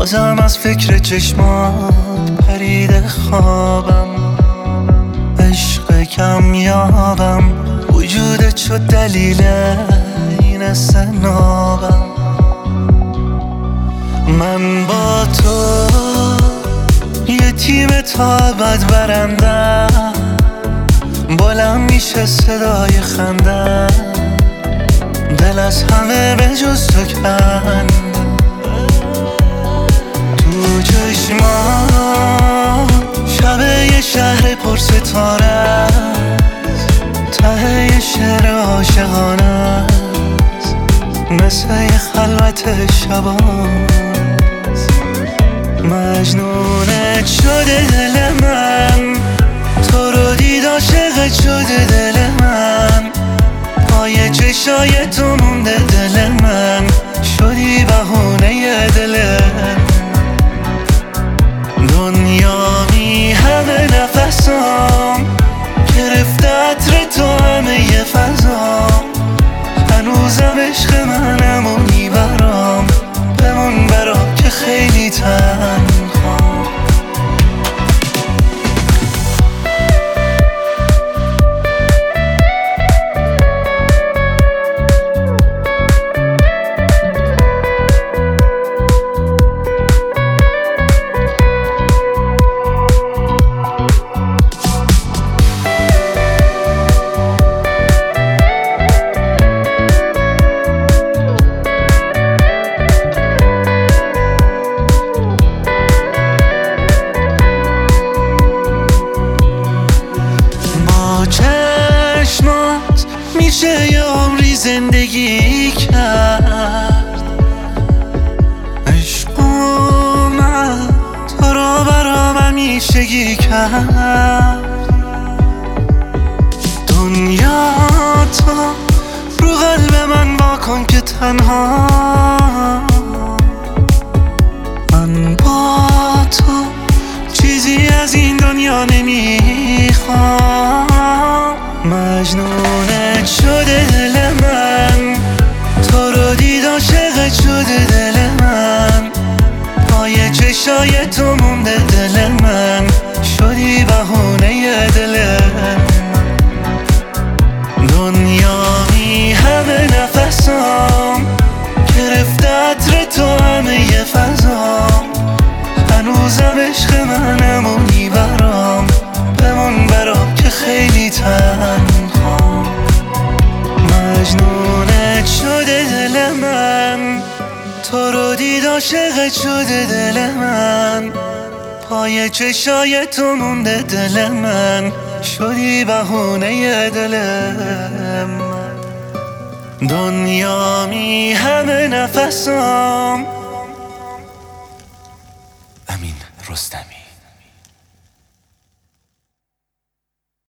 بازم از فکر چشمات پریده خوابم، عشق کم یابم، وجودت شد دلیل این استنابم. من با تو یه تیم تا ابد برندم، بلند میشه صدای خنده، دل از همه به جز تو کند. تو چشمان شب یه شهر پر ستاره است، ته یه شعر عاشقانه است، مثل یه خلوت شباست. مجنونت شده دل من، تو رو دید عاشقت شده دل من، پای چشای تو مونده دل من، شدی بهونه دلم. دنیا می همه نفسام، گرفته عطر تو همه ی فضام، هنوزم عشق منم و میبرام، بمون برام که خیلی تنهام. چشمات میشه یه عمری زندگی کرد، عشق اومد تو رو برام همیشگی کرد. دنیا تو رو قلب من واکن که تنها، من با تو چیزی از این دنیا نمیخوام. مجنونت شده دل من، تو رو دید عاشقت شده دل من، پای چشای تو مونده دل من، شدی بهونه دلم. دنیا می همه نفسام، گرفته عطر تو همه ی فضام، هنوزم عشق منم و میبرام، بمون برام که خیلی تنهام. مجنونت شده دل من، تو رو دید عاشقت شده دل من، پای چشای تو مونده دل من، شدی بهونه دلم. دنیا می همه نفسام. امین رستمی.